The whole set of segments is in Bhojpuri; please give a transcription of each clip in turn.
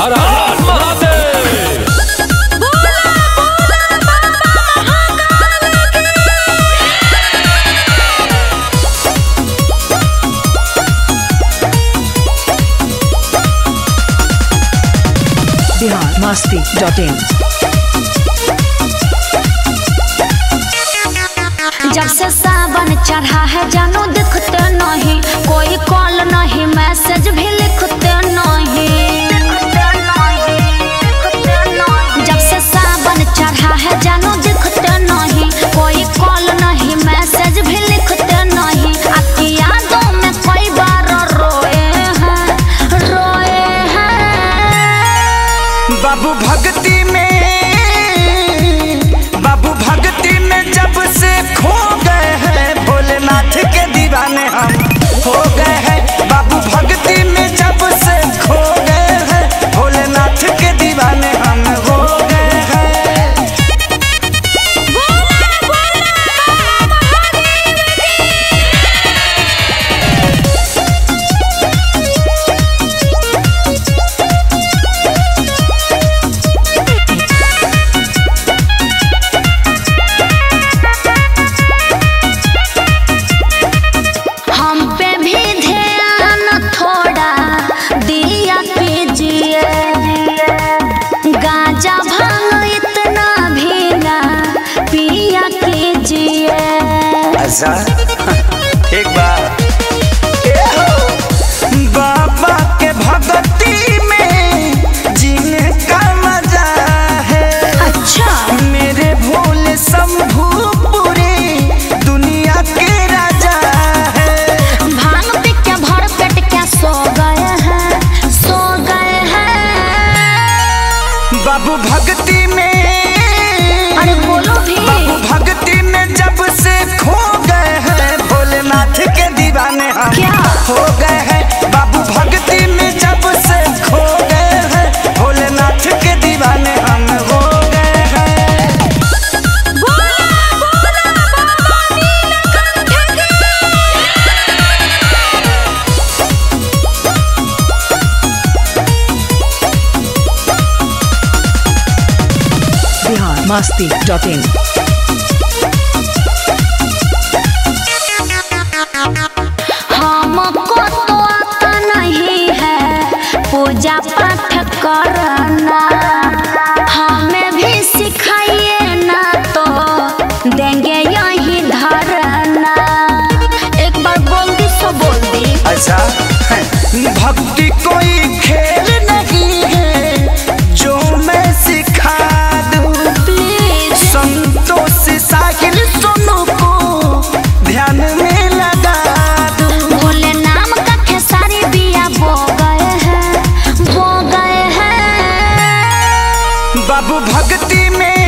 हर हर महादेव। biharmasti.in। जब से सावन चढ़ा है जानू दिखते नहीं, कोई कॉल नहीं मैसेज भी लिखते नहीं। जब से सावन चढ़ा है जानू दिखते नहीं, कोई कॉल नहीं मैसेज भी लिखते नहीं। आपकी यादों में कई बार रोए हैं बाबू भक्ति में जब से खो गए हैं, भोलेनाथ के दीवाने हम हो गए हैं। बाबू भक्ति में जब से खो गए हैं, भोलेनाथ के दीवाने हम हो गए हैं। एक बार बाबा के भक्ति में जीने का मजा है। अच्छा मेरे भोले शंभू पूरी दुनिया के राजा है। भांग पी के भर पेट क्या सो गए हैं बाबू भक्ति में। अरे बोलो भी। बाबू भक्ति में जब से खो गए हैं, भोलेनाथ के दीवाने हम क्या हो गए हैं। बाबू भक्ति में जब से खो गए हैं, भोलेनाथ के दीवाने हम हो गए हैं। biharmasti.in। हमको तो आता नहीं है पूजा पाठ करना, हमें भी सिखाइए ना तो देंगे यही धरना। एक बार बोल दी सो बोल दी। ऐसा भक्ति कोई खेल नहीं है जो मैं सिखा दूं। प्लीज संतोष साहिल सोनू को ध्यान में लगा दूं। भोले नाम का खेसारी बिया बो गए हैं बाबू भक्ति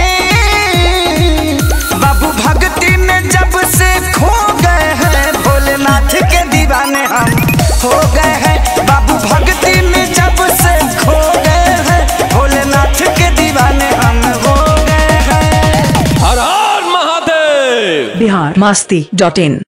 में जब से खो गए हैं, भोलेनाथ के दीवाने हम हो गए हैं। बाबू भक्ति में जब से खो गए हैं, भोलेनाथ के दीवाने हम हो गए हैं। हर हर महादेव। biharmasti.in।